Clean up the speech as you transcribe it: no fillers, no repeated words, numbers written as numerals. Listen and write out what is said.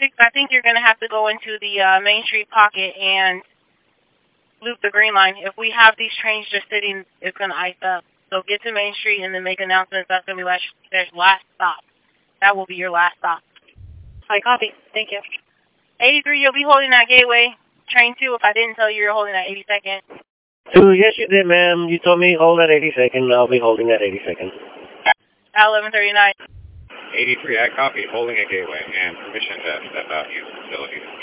I think you're going to have to go into the Main Street pocket and loop the Green Line. If we have these trains just sitting, it's going to ice up. So get to Main Street and then make announcements. That's going to be their last stop. That will be your last stop. I copy. Thank you. 83, you'll be holding that gateway. Train 2, if I didn't tell you, you're holding that 82nd. 2, yes you did, ma'am. You told me hold that 82nd. I'll be holding that 82nd. At 11:39. 83, I copy. Holding a gateway and permission to step out use facilities.